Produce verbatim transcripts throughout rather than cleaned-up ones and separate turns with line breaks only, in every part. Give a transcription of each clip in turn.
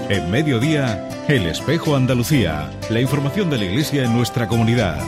En Mediodía, El Espejo Andalucía. La información de la Iglesia en nuestra comunidad.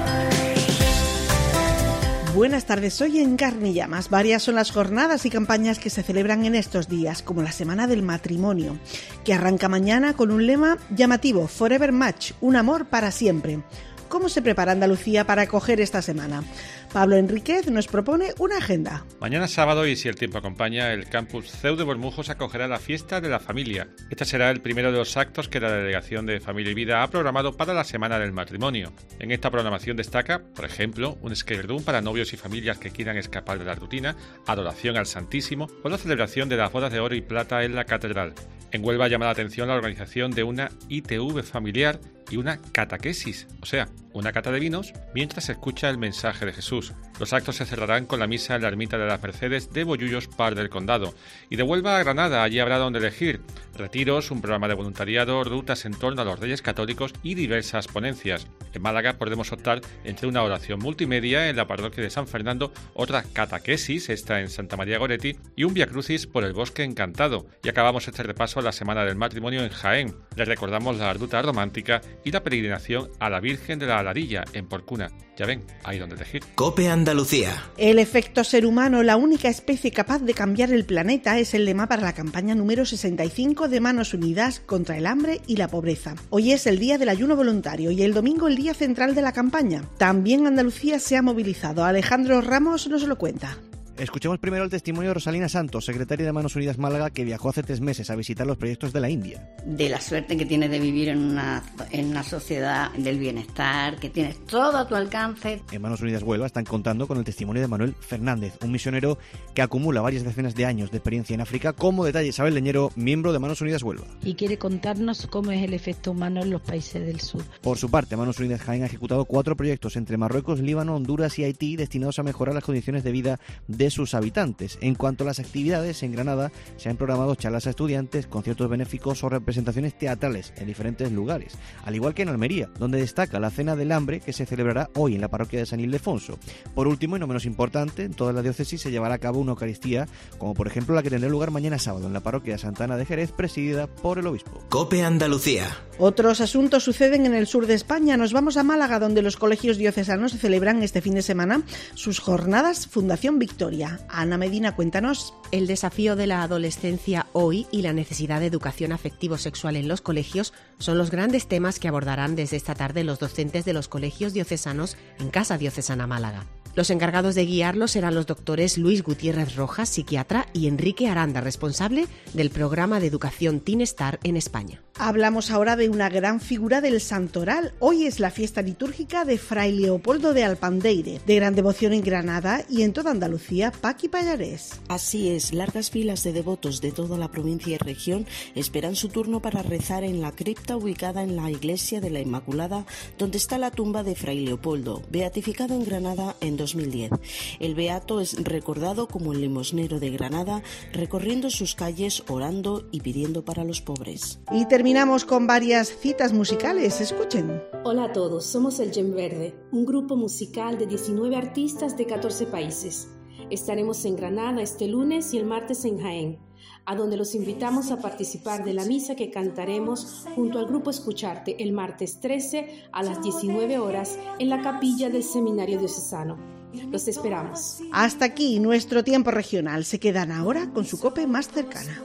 Buenas tardes, hoy en Carne y Llamas. Varias son las jornadas y campañas que se celebran en estos días, como la Semana del Matrimonio, que arranca mañana con un lema llamativo: Forever Match, un amor para siempre. ¿Cómo se prepara Andalucía para acoger esta semana? Pablo Enríquez nos propone una agenda.
Mañana sábado, y si el tiempo acompaña, el campus C E U de Bormujos acogerá la fiesta de la familia. Este será el primero de los actos que la Delegación de Familia y Vida ha programado para la Semana del Matrimonio. En esta programación destaca, por ejemplo, un esquerdún para novios y familias que quieran escapar de la rutina, adoración al Santísimo o la celebración de las bodas de oro y plata en la catedral. En Huelva llama la atención la organización de una I T V familiar y una catequesis, o sea, una cata de vinos mientras se escucha el mensaje de Jesús. Los actos se cerrarán con la misa en la ermita de las Mercedes de Bollullos, Par del Condado. Y de Huelva a Granada, allí habrá donde elegir: retiros, un programa de voluntariado, rutas en torno a los Reyes Católicos y diversas ponencias. En Málaga podremos optar entre una oración multimedia en la parroquia de San Fernando, otra catequesis, esta en Santa María Goretti, y un Vía Crucis por el Bosque Encantado. Y acabamos este repaso a la Semana del Matrimonio en Jaén. Les recordamos la ruta romántica y la peregrinación a la Virgen de la Alarilla en Porcuna. Ya ven, hay donde elegir.
COPE Andalucía.
El efecto ser humano, la única especie capaz de cambiar el planeta, es el lema para la campaña número sesenta y cinco de Manos Unidas contra el hambre y la pobreza. Hoy es el día del ayuno voluntario y el domingo el día central de la campaña. También Andalucía se ha movilizado. Alejandro Ramos nos lo cuenta.
Escuchemos primero el testimonio de Rosalina Santos, secretaria de Manos Unidas Málaga, que viajó hace tres meses a visitar los proyectos de la India.
De la suerte que tienes de vivir en una, en una sociedad del bienestar, que tienes todo a tu alcance.
En Manos Unidas Huelva están contando con el testimonio de Manuel Fernández, un misionero que acumula varias decenas de años de experiencia en África, como detalle Isabel Leñero, miembro de Manos Unidas Huelva.
Y quiere contarnos cómo es el efecto humano en los países del sur.
Por su parte, Manos Unidas Jaén ha ejecutado cuatro proyectos entre Marruecos, Líbano, Honduras y Haití destinados a mejorar las condiciones de vida de sus habitantes. En cuanto a las actividades, en Granada se han programado charlas a estudiantes, conciertos benéficos o representaciones teatrales en diferentes lugares, al igual que en Almería, donde destaca la Cena del Hambre, que se celebrará hoy en la parroquia de San Ildefonso. Por último, y no menos importante, en toda la diócesis se llevará a cabo una Eucaristía, como por ejemplo la que tendrá lugar mañana sábado en la parroquia de Santa Ana de Jerez, presidida por el obispo.
COPE Andalucía.
Otros asuntos suceden en el sur de España. Nos vamos a Málaga, donde los colegios diocesanos celebran este fin de semana sus jornadas Fundación Victoria. Ana Medina, cuéntanos.
El desafío de la adolescencia hoy y la necesidad de educación afectivo-sexual en los colegios son los grandes temas que abordarán desde esta tarde los docentes de los colegios diocesanos en Casa Diocesana Málaga. Los encargados de guiarlos serán los doctores Luis Gutiérrez Rojas, psiquiatra, y Enrique Aranda, responsable del programa de educación Teen Star en España.
Hablamos ahora de una gran figura del Santoral. Hoy es la fiesta litúrgica de Fray Leopoldo de Alpandeire, de gran devoción en Granada y en toda Andalucía. Paqui Pallarés.
Así es, largas filas de devotos de toda la provincia y región esperan su turno para rezar en la cripta ubicada en la iglesia de la Inmaculada, donde está la tumba de Fray Leopoldo, beatificado en Granada en dos mil diez. El beato es recordado como el limosnero de Granada, recorriendo sus calles, orando y pidiendo para los pobres.
Y terminamos con varias citas musicales. Escuchen.
Hola a todos, somos el Gem Verde, un grupo musical de diecinueve artistas de catorce países. Estaremos en Granada este lunes y el martes en Jaén, a donde los invitamos a participar de la misa que cantaremos junto al grupo Escucharte el martes trece a las diecinueve horas en la capilla del Seminario Diocesano. Los esperamos.
Hasta aquí nuestro tiempo regional. Se quedan ahora con su COPE más cercana.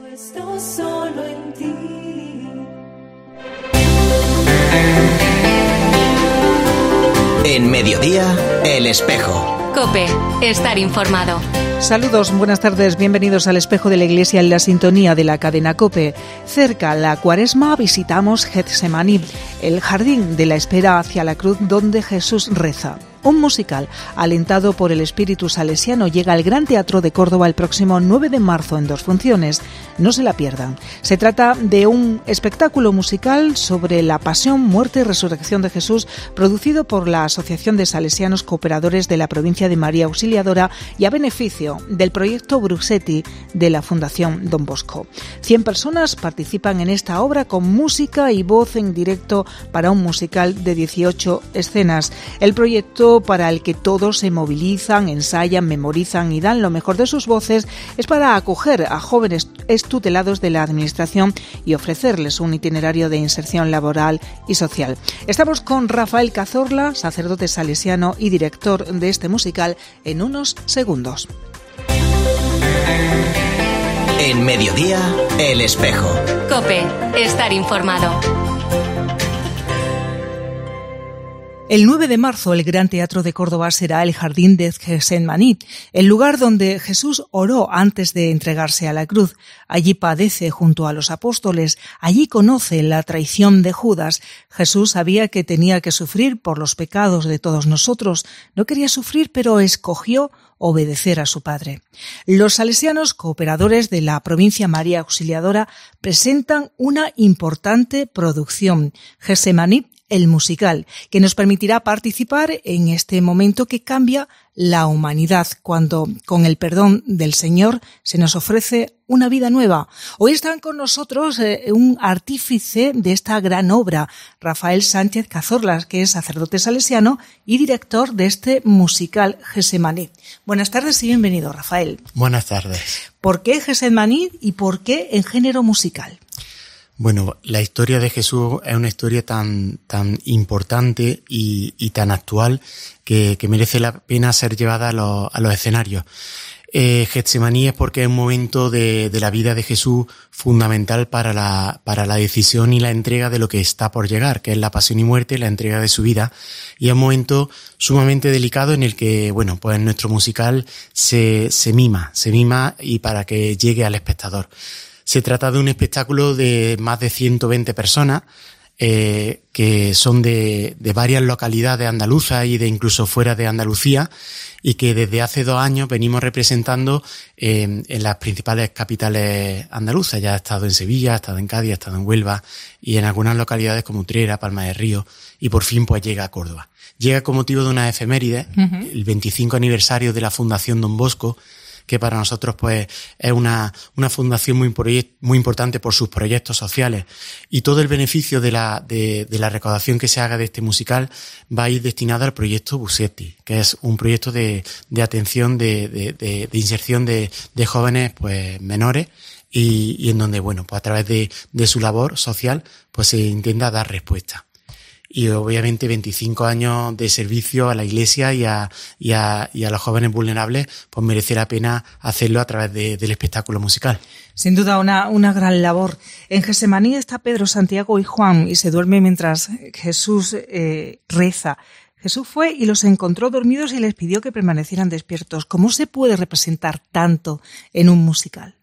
Solo en ti.
En Mediodía, El Espejo.
COPE, estar informado.
Saludos, buenas tardes, bienvenidos al Espejo de la Iglesia en la sintonía de la cadena COPE. Cerca la Cuaresma visitamos Getsemaní, el jardín de la espera hacia la cruz donde Jesús reza. Un musical alentado por el espíritu salesiano llega al Gran Teatro de Córdoba el próximo nueve de marzo en dos funciones. No se la pierdan. Se trata de un espectáculo musical sobre la pasión, muerte y resurrección de Jesús, producido por la Asociación de Salesianos Cooperadores de la provincia de María Auxiliadora y a beneficio del proyecto Bruxetti de la Fundación Don Bosco. Cien personas participan en esta obra con música y voz en directo para un musical de dieciocho escenas. El proyecto, para el que todos se movilizan, ensayan, memorizan y dan lo mejor de sus voces, es para acoger a jóvenes extutelados de la Administración y ofrecerles un itinerario de inserción laboral y social. Estamos con Rafael Cazorla, sacerdote salesiano y director de este musical, en unos segundos.
En Mediodía, El Espejo.
COPE, estar informado.
El nueve de marzo, el Gran Teatro de Córdoba será el Jardín de Getsemaní, el lugar donde Jesús oró antes de entregarse a la cruz. Allí padece junto a los apóstoles, allí conoce la traición de Judas. Jesús sabía que tenía que sufrir por los pecados de todos nosotros. No quería sufrir, pero escogió obedecer a su Padre. Los salesianos, cooperadores de la provincia María Auxiliadora, presentan una importante producción, Getsemaní, el musical, que nos permitirá participar en este momento que cambia la humanidad, cuando con el perdón del Señor se nos ofrece una vida nueva. Hoy están con nosotros eh, un artífice de esta gran obra, Rafael Sánchez Cazorla, que es sacerdote salesiano y director de este musical Getsemaní. Buenas tardes y bienvenido, Rafael.
Buenas tardes.
¿Por qué Getsemaní y por qué en género musical?
Bueno, la historia de Jesús es una historia tan, tan importante y, y tan actual que, que merece la pena ser llevada a los, a los escenarios. Eh, Getsemaní es porque es un momento de, de la vida de Jesús fundamental para la, para la decisión y la entrega de lo que está por llegar, que es la pasión y muerte, la entrega de su vida. Y es un momento sumamente delicado en el que, bueno, pues nuestro musical se, se mima, se mima y para que llegue al espectador. Se trata de un espectáculo de más de ciento veinte personas, eh, que son de, de varias localidades andaluzas y de incluso fuera de Andalucía, y que desde hace dos años venimos representando eh, en las principales capitales andaluzas. Ya ha estado en Sevilla, ha estado en Cádiz, ha estado en Huelva y en algunas localidades como Utrera, Palma de Río, y por fin pues llega a Córdoba. Llega con motivo de una efeméride, uh-huh. el veinticinco aniversario de la Fundación Don Bosco, que para nosotros pues es una, una fundación muy, muy importante por sus proyectos sociales, y todo el beneficio de la, de, de la recaudación que se haga de este musical va a ir destinado al proyecto Busetti, que es un proyecto de, de atención, de, de, de, de inserción de, de jóvenes pues menores, y, y en donde, bueno, pues a través de, de su labor social pues se intenta dar respuesta. Y obviamente veinticinco años de servicio a la Iglesia y a, y a, y a los jóvenes vulnerables, pues merece la pena hacerlo a través de, del espectáculo musical.
Sin duda una, una gran labor. En Getsemaní está Pedro, Santiago y Juan y se duerme mientras Jesús eh, reza. Jesús fue y los encontró dormidos y les pidió que permanecieran despiertos. ¿Cómo se puede representar tanto en un musical?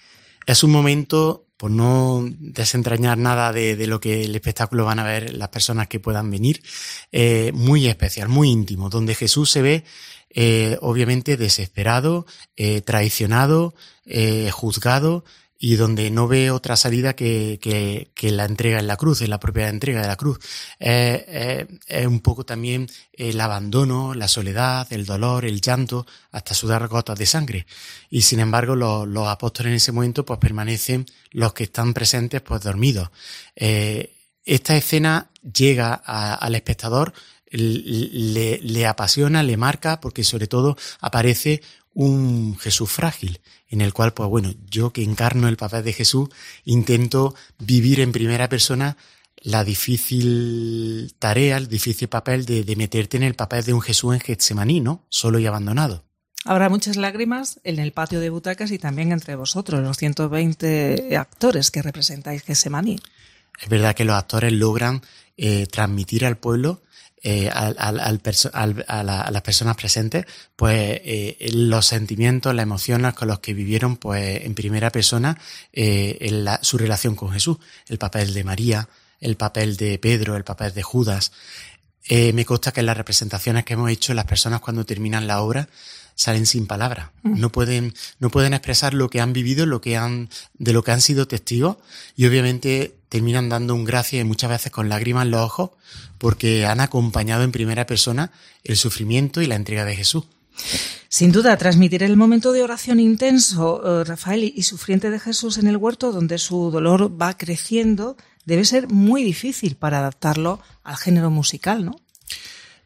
Es un momento, por no desentrañar nada de, de lo que el espectáculo van a ver las personas que puedan venir, eh, muy especial, muy íntimo, donde Jesús se ve eh, obviamente desesperado, eh, traicionado, eh, juzgado, y donde no ve otra salida que, que, que la entrega en la cruz, en la propia entrega de la cruz. Es eh, eh, un poco también el abandono, la soledad, el dolor, el llanto, hasta sudar gotas de sangre. Y sin embargo, los, los apóstoles en ese momento pues permanecen, los que están presentes, pues dormidos. Eh, esta escena llega a, al espectador, le, le apasiona, le marca, porque sobre todo aparece un Jesús frágil, en el cual, pues bueno, yo que encarno el papel de Jesús, intento vivir en primera persona la difícil tarea, el difícil papel de, de meterte en el papel de un Jesús en Getsemaní, ¿no? Solo y abandonado.
Habrá muchas lágrimas en el patio de butacas y también entre vosotros, los ciento veinte actores que representáis Getsemaní.
Es verdad que los actores logran eh, transmitir al pueblo, Eh, al, al, al perso- al, a, la, a las personas presentes, pues eh, los sentimientos, las emociones con los que vivieron, pues en primera persona, eh, en la, su relación con Jesús, el papel de María, el papel de Pedro, el papel de Judas. Eh, me consta que en las representaciones que hemos hecho, las personas cuando terminan la obra salen sin palabras, no pueden, no pueden expresar lo que han vivido, lo que han, de lo que han sido testigos, y obviamente terminan dando un gracias y muchas veces con lágrimas en los ojos, porque han acompañado en primera persona el sufrimiento y la entrega de Jesús.
Sin duda, transmitir el momento de oración intenso, eh, Rafael, y sufriente de Jesús en el huerto, donde su dolor va creciendo, debe ser muy difícil para adaptarlo al género musical, ¿no?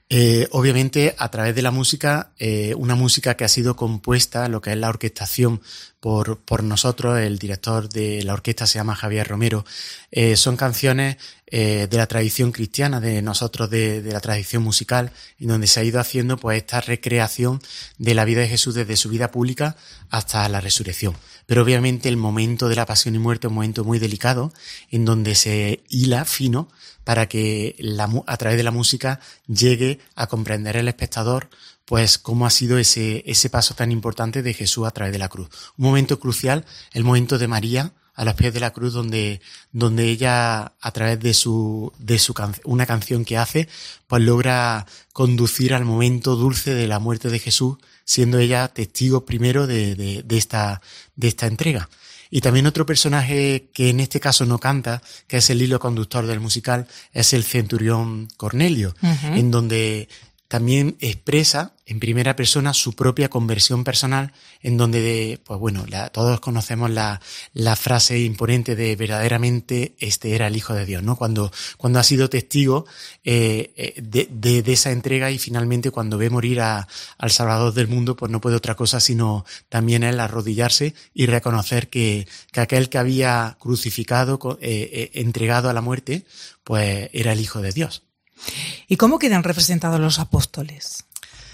Eh, obviamente a través de la música, eh, una música que ha sido compuesta, lo que es la orquestación por, por nosotros, el director de la orquesta se llama Javier Romero, eh, son canciones eh, de la tradición cristiana, de nosotros de, de la tradición musical, en donde se ha ido haciendo pues esta recreación de la vida de Jesús desde su vida pública hasta la resurrección. Pero obviamente el momento de la pasión y muerte es un momento muy delicado, en donde se hila fino para que la, a través de la música llegue a comprender el espectador pues cómo ha sido ese, ese paso tan importante de Jesús a través de la cruz. Un momento crucial, el momento de María a los pies de la cruz, donde, donde ella a través de su, de su can, una canción que hace, pues logra conducir al momento dulce de la muerte de Jesús, siendo ella testigo primero de, de, de esta, de esta entrega. Y también otro personaje que en este caso no canta, que es el hilo conductor del musical, es el centurión Cornelio, uh-huh. en donde también expresa en primera persona su propia conversión personal, en donde, de, pues bueno, la, todos conocemos la, la frase imponente de verdaderamente este era el Hijo de Dios, ¿no? Cuando, cuando ha sido testigo eh, de, de, de esa entrega y finalmente cuando ve morir a, al Salvador del mundo, pues no puede otra cosa sino también él arrodillarse y reconocer que, que aquel que había crucificado, eh, eh, entregado a la muerte, pues era el Hijo de Dios.
¿Y cómo quedan representados los apóstoles?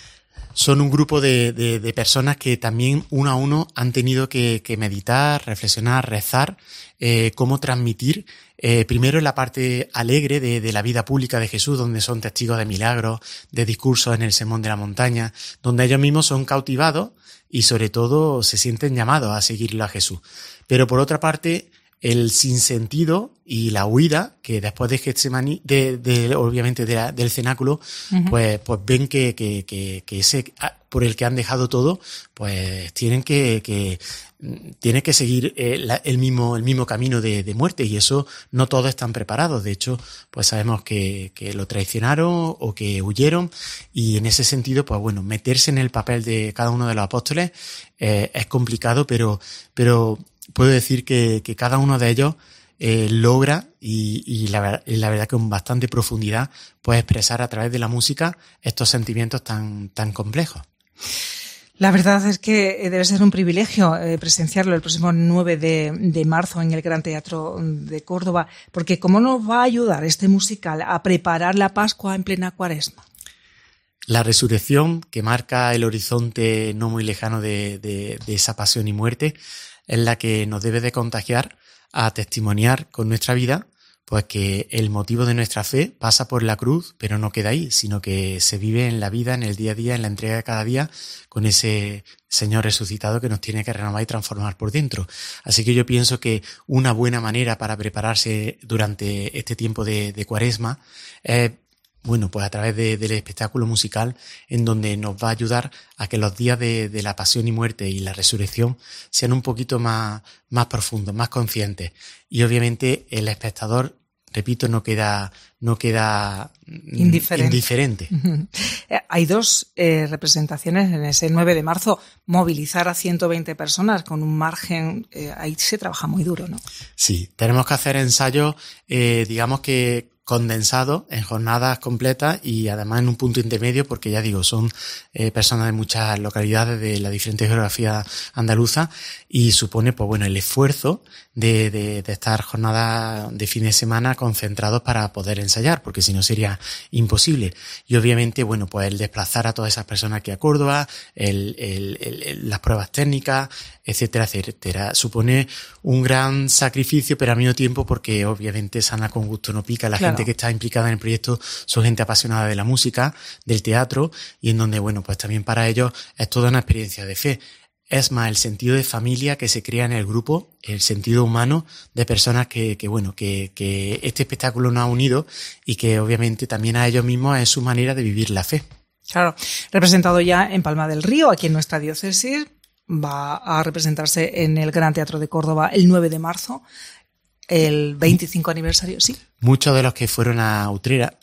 Son un grupo de, de, de personas que también uno a uno han tenido que, que meditar, reflexionar, rezar, eh, cómo transmitir eh, primero la parte alegre de, de la vida pública de Jesús, donde son testigos de milagros, de discursos en el Sermón de la Montaña, donde ellos mismos son cautivados y sobre todo se sienten llamados a seguirlo a Jesús. Pero por otra parte, el sinsentido y la huida, que después de Getsemaní, de, de, obviamente de la, del cenáculo, uh-huh. pues, pues ven que, que, que, que ese por el que han dejado todo, pues tienen que, que, tienen que seguir el, el mismo, el mismo camino de, de muerte, y eso no todos están preparados. De hecho, pues sabemos que, que lo traicionaron o que huyeron, y en ese sentido, pues bueno, meterse en el papel de cada uno de los apóstoles eh, es complicado, pero, pero puedo decir que, que cada uno de ellos eh, logra y, y, la, y la verdad que con bastante profundidad puede expresar a través de la música estos sentimientos tan, tan complejos.
La verdad es que debe ser un privilegio eh, presenciarlo el próximo nueve de, de marzo en el Gran Teatro de Córdoba, porque ¿cómo nos va a ayudar este musical a preparar la Pascua en plena Cuaresma?
La resurrección, que marca el horizonte no muy lejano de, de, de esa pasión y muerte, es la que nos debe de contagiar a testimoniar con nuestra vida, pues que el motivo de nuestra fe pasa por la cruz, pero no queda ahí, sino que se vive en la vida, en el día a día, en la entrega de cada día, con ese Señor resucitado que nos tiene que renovar y transformar por dentro. Así que yo pienso que una buena manera para prepararse durante este tiempo de, de Cuaresma es, bueno, pues a través de, del espectáculo musical, en donde nos va a ayudar a que los días de, de la pasión y muerte y la resurrección sean un poquito más, más profundos, más conscientes. Y obviamente el espectador, repito, no queda, no queda indiferente. indiferente.
Hay dos eh, representaciones en ese nueve de marzo. Movilizar a ciento veinte personas con un margen, eh, ahí se trabaja muy duro, ¿no?
Sí, tenemos que hacer ensayos, eh, digamos que condensado en jornadas completas y además en un punto intermedio, porque ya digo, son eh, personas de muchas localidades de la diferente geografía andaluza, y supone, pues bueno, el esfuerzo de, de, de estar jornadas de fin de semana concentrados para poder ensayar, porque si no sería imposible. Y obviamente, bueno, pues el desplazar a todas esas personas aquí a Córdoba, el, el, el, el, las pruebas técnicas, etcétera, etcétera, supone un gran sacrificio, pero al mismo tiempo, porque obviamente sana con gusto no pica. La claro. gente que está implicada en el proyecto son gente apasionada de la música, del teatro, y en donde, bueno, pues también para ellos es toda una experiencia de fe. Es más el sentido de familia que se crea en el grupo, el sentido humano de personas que, que bueno, que, que este espectáculo nos ha unido, y que obviamente también a ellos mismos es su manera de vivir la fe.
Claro, representado ya en Palma del Río, aquí en nuestra diócesis, va a representarse en el Gran Teatro de Córdoba el nueve de marzo, el veinticinco aniversario, sí.
Muchos de los que fueron a Utrera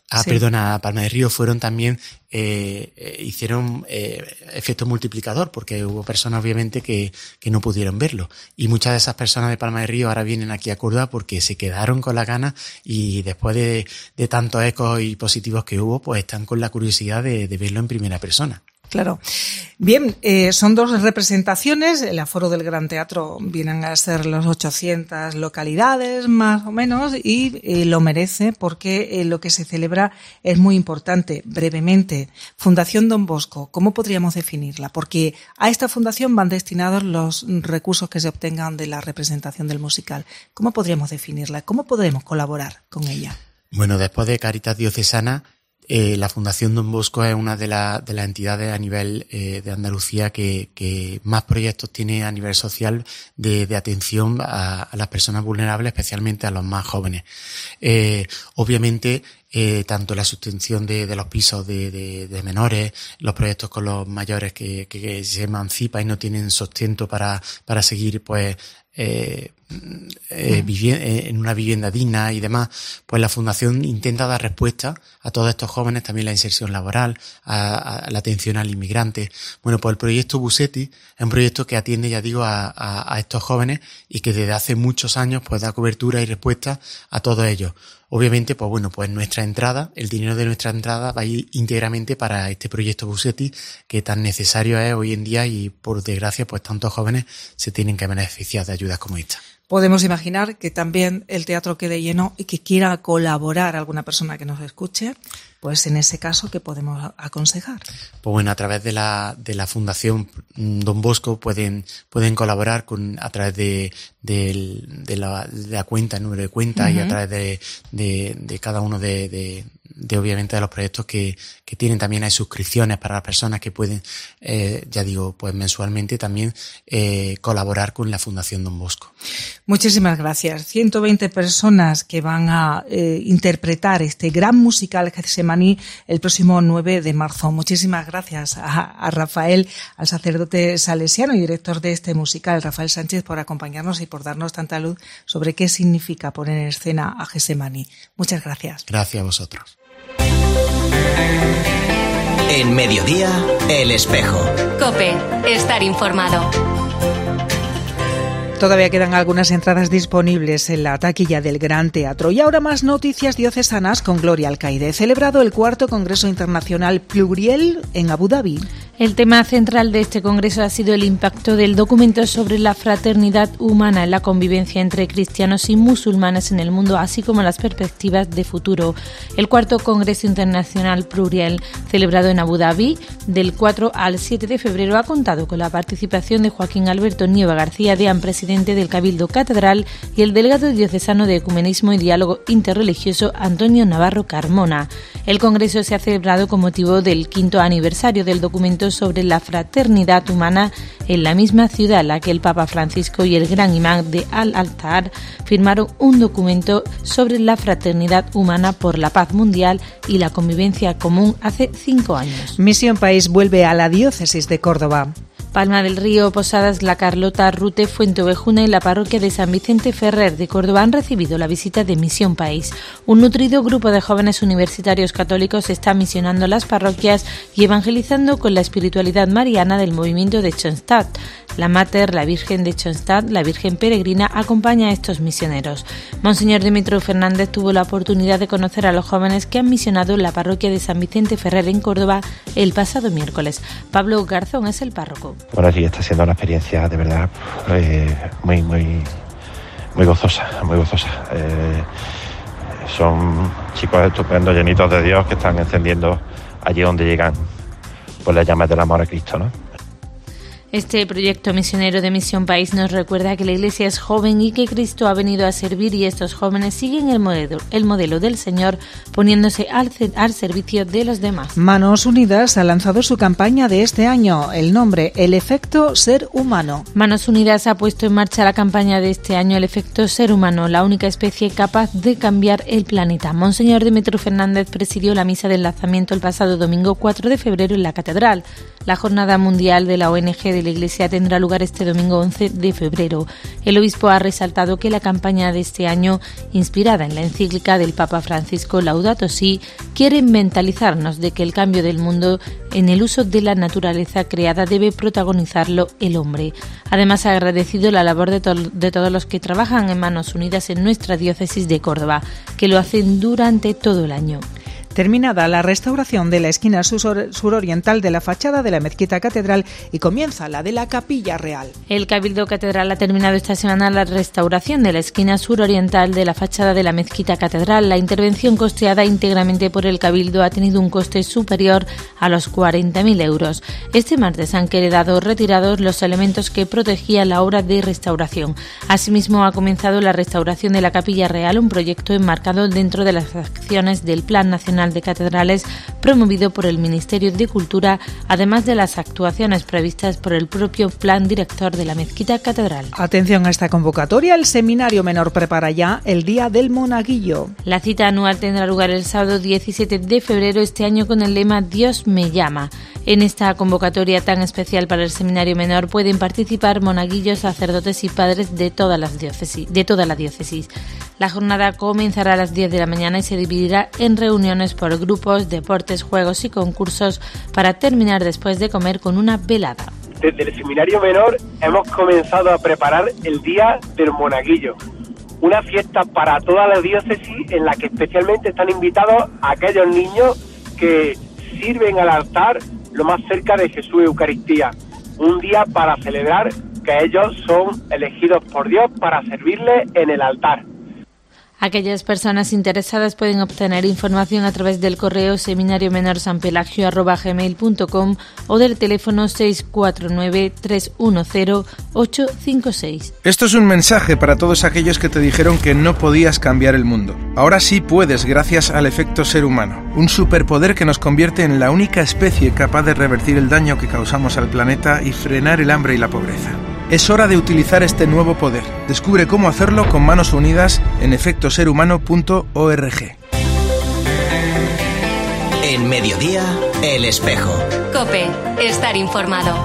Ah,
Sí.
perdona, a Palma de Río fueron también, eh, eh, hicieron eh, efecto multiplicador, porque hubo personas obviamente que, que no pudieron verlo. Y muchas de esas personas de Palma de Río ahora vienen aquí a Córdoba porque se quedaron con las ganas y después de, de tantos ecos y positivos que hubo, pues están con la curiosidad de, de verlo en primera persona.
Claro. Bien, eh, son dos representaciones. El aforo del Gran Teatro vienen a ser las ochocientas localidades, más o menos, y eh, lo merece porque eh, lo que se celebra es muy importante. Brevemente, Fundación Don Bosco, ¿cómo podríamos definirla? Porque a esta fundación van destinados los recursos que se obtengan de la representación del musical. ¿Cómo podríamos definirla? ¿Cómo podemos colaborar con ella?
Bueno, después de Caritas Diocesana, Eh, la Fundación Don Bosco es una de, la, de las entidades a nivel eh, de Andalucía que, que más proyectos tiene a nivel social de, de atención a, a las personas vulnerables, especialmente a los más jóvenes. Eh, obviamente, eh, tanto la sustitución de, de los pisos de, de, de menores, los proyectos con los mayores que, que, que se emancipan y no tienen sustento para, para seguir, pues, eh, eh, vivi- eh, en una vivienda digna y demás, pues la Fundación intenta dar respuesta a todos estos jóvenes, también la inserción laboral, a, a la atención al inmigrante. Bueno, pues el proyecto Busetti es un proyecto que atiende, ya digo, a, a, a estos jóvenes y que desde hace muchos años pues da cobertura y respuesta a todos ellos. Obviamente, pues bueno, pues nuestra entrada, el dinero de nuestra entrada va a ir íntegramente para este proyecto Busetti, que tan necesario es hoy en día y por desgracia pues tantos jóvenes se tienen que beneficiar de ayudas como esta.
Podemos imaginar que también el teatro quede lleno y que quiera colaborar alguna persona que nos escuche, pues en ese caso, ¿qué podemos aconsejar?
Pues bueno, a través de la, de la Fundación Don Bosco pueden, pueden colaborar con, a través de, de, de, la, de la cuenta, el número de cuenta uh-huh. y a través de, de, de cada uno de, de, de obviamente de los proyectos que, que tienen. También hay suscripciones para las personas que pueden, eh, ya digo, pues mensualmente también eh, colaborar con la Fundación Don Bosco.
Muchísimas gracias. ciento veinte personas que van a eh, interpretar este gran musical Getsemaní el próximo nueve de marzo. Muchísimas gracias a, a Rafael, al sacerdote salesiano y director de este musical, Rafael Sánchez, por acompañarnos y por darnos tanta luz sobre qué significa poner en escena a Getsemaní. Muchas gracias.
Gracias a vosotros.
En Mediodía, El Espejo.
COPE, estar informado.
Todavía quedan algunas entradas disponibles en la taquilla del Gran Teatro. Y ahora más noticias diocesanas con Gloria Alcaide. Celebrado el cuarto Congreso Internacional Pluriel en Abu Dhabi.
El tema central de este congreso ha sido el impacto del documento sobre la fraternidad humana en la convivencia entre cristianos y musulmanes en el mundo, así como las perspectivas de futuro. El cuarto Congreso Internacional Pluriel, celebrado en Abu Dhabi del cuatro al siete de febrero, ha contado con la participación de Joaquín Alberto Nieva García, deán presidente del Cabildo Catedral, y el delegado diocesano de Ecumenismo y Diálogo Interreligioso, Antonio Navarro Carmona. El congreso se ha celebrado con motivo del quinto aniversario del documento sobre la fraternidad humana en la misma ciudad en la que el Papa Francisco y el gran imán de Al-Azhar firmaron un documento sobre la fraternidad humana por la paz mundial y la convivencia común hace cinco años.
Misión País vuelve a la diócesis de Córdoba.
Palma del Río, Posadas, La Carlota, Rute, Fuenteovejuna y la parroquia de San Vicente Ferrer de Córdoba han recibido la visita de Misión País. Un nutrido grupo de jóvenes universitarios católicos está misionando las parroquias y evangelizando con la espiritualidad mariana del movimiento de Schoenstatt. La Mater, la Virgen de Schoenstatt, la Virgen Peregrina, acompaña a estos misioneros. Monseñor Dimitro Fernández tuvo la oportunidad de conocer a los jóvenes que han misionado en la parroquia de San Vicente Ferrer en Córdoba el pasado miércoles. Pablo Garzón es el párroco.
Bueno, sí, está siendo una experiencia de verdad eh, muy, muy, muy gozosa, muy gozosa. Eh, son chicos estupendos, llenitos de Dios, que están encendiendo allí donde llegan pues las llamas del amor a Cristo, ¿no?
Este proyecto misionero de Misión País nos recuerda que la Iglesia es joven y que Cristo ha venido a servir, y estos jóvenes siguen el modelo, el modelo del Señor, poniéndose al, al servicio de los demás.
Manos Unidas ha lanzado su campaña de este año, el nombre El Efecto Ser Humano.
Manos Unidas ha puesto en marcha la campaña de este año El Efecto Ser Humano, la única especie capaz de cambiar el planeta. Monseñor Dimitro Fernández presidió la misa del lanzamiento el pasado domingo cuatro de febrero en la Catedral. La Jornada Mundial de la O N G de la Iglesia tendrá lugar este domingo once de febrero. El obispo ha resaltado que la campaña de este año, inspirada en la encíclica del Papa Francisco Laudato Si, quiere mentalizarnos de que el cambio del mundo en el uso de la naturaleza creada debe protagonizarlo el hombre. Además, ha agradecido la labor de, to- de todos los que trabajan en Manos Unidas en nuestra diócesis de Córdoba, que lo hacen durante todo el año.
Terminada la restauración de la esquina sur- suroriental de la fachada de la mezquita catedral y comienza la de la Capilla Real.
El Cabildo Catedral ha terminado esta semana la restauración de la esquina suroriental de la fachada de la mezquita catedral. La intervención costeada íntegramente por el Cabildo ha tenido un coste superior a los cuarenta mil euros. Este martes han quedado retirados los elementos que protegían la obra de restauración. Asimismo, ha comenzado la restauración de la Capilla Real, un proyecto enmarcado dentro de las acciones del Plan Nacional de Catedrales promovido por el Ministerio de Cultura, además de las actuaciones previstas por el propio Plan Director de la Mezquita Catedral.
Atención a esta convocatoria, el Seminario Menor prepara ya el Día del Monaguillo.
La cita anual tendrá lugar el sábado diecisiete de febrero este año con el lema Dios me llama. En esta convocatoria tan especial para el Seminario Menor pueden participar monaguillos, sacerdotes y padres de todas las diócesis, de toda la diócesis. La jornada comenzará a las diez de la mañana y se dividirá en reuniones por grupos, deportes, juegos y concursos para terminar después de comer con una velada.
Desde el Seminario Menor hemos comenzado a preparar el Día del Monaguillo, una fiesta para toda la diócesis en la que especialmente están invitados aquellos niños que sirven al altar lo más cerca de Jesús Eucaristía. Un día para celebrar que ellos son elegidos por Dios para servirle en el altar.
Aquellas personas interesadas pueden obtener información a través del correo seminariomenorsanpelagio arroba gmail punto com o del teléfono seis cuatro nueve, tres uno cero, ocho cinco seis.
Esto es un mensaje para todos aquellos que te dijeron que no podías cambiar el mundo. Ahora sí puedes gracias al efecto ser humano, un superpoder que nos convierte en la única especie capaz de revertir el daño que causamos al planeta y frenar el hambre y la pobreza. Es hora de utilizar este nuevo poder. Descubre cómo hacerlo con Manos Unidas en efecto ser humano punto org.
En Mediodía, El Espejo.
COPE, estar informado.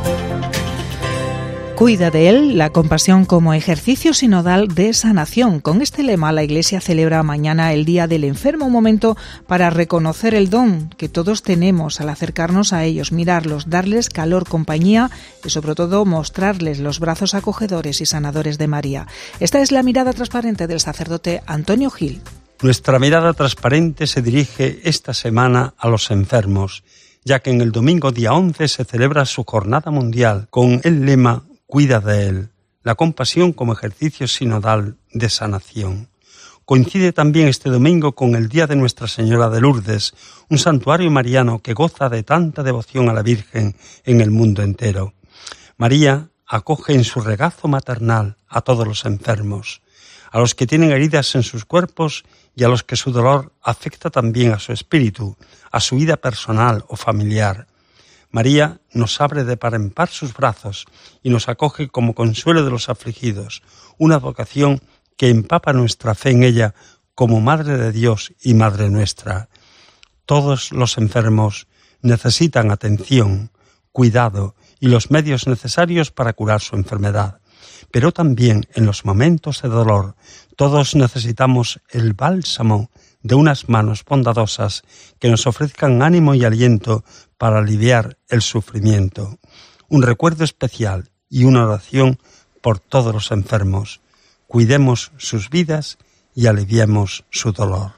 Cuida de él, la compasión como ejercicio sinodal de sanación. Con este lema, la Iglesia celebra mañana el Día del Enfermo, un momento para reconocer el don que todos tenemos al acercarnos a ellos, mirarlos, darles calor, compañía y sobre todo mostrarles los brazos acogedores y sanadores de María. Esta es la mirada transparente del sacerdote Antonio Gil.
Nuestra mirada transparente se dirige esta semana a los enfermos, ya que en el domingo día once se celebra su jornada mundial con el lema Cuida de él, la compasión como ejercicio sinodal de sanación. Coincide también este domingo con el Día de Nuestra Señora de Lourdes, un santuario mariano que goza de tanta devoción a la Virgen en el mundo entero. María acoge en su regazo maternal a todos los enfermos, a los que tienen heridas en sus cuerpos y a los que su dolor afecta también a su espíritu, a su vida personal o familiar. María nos abre de par en par sus brazos y nos acoge como consuelo de los afligidos, una vocación que empapa nuestra fe en ella como Madre de Dios y Madre nuestra. Todos los enfermos necesitan atención, cuidado y los medios necesarios para curar su enfermedad. Pero también en los momentos de dolor todos necesitamos el bálsamo de unas manos bondadosas que nos ofrezcan ánimo y aliento para aliviar el sufrimiento. Un recuerdo especial y una oración por todos los enfermos. Cuidemos sus vidas y aliviemos su dolor.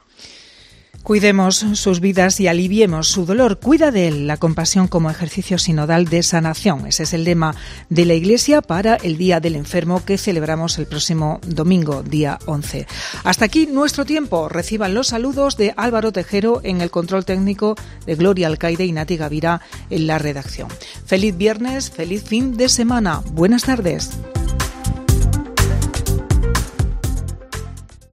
Cuidemos sus vidas y aliviemos su dolor. Cuida de él, la compasión como ejercicio sinodal de sanación. Ese es el lema de la Iglesia para el Día del Enfermo que celebramos el próximo domingo, día once. Hasta aquí nuestro tiempo. Reciban los saludos de Álvaro Tejero en el control técnico, de Gloria Alcaide y Nati Gavira en la redacción. Feliz viernes, feliz fin de semana. Buenas tardes.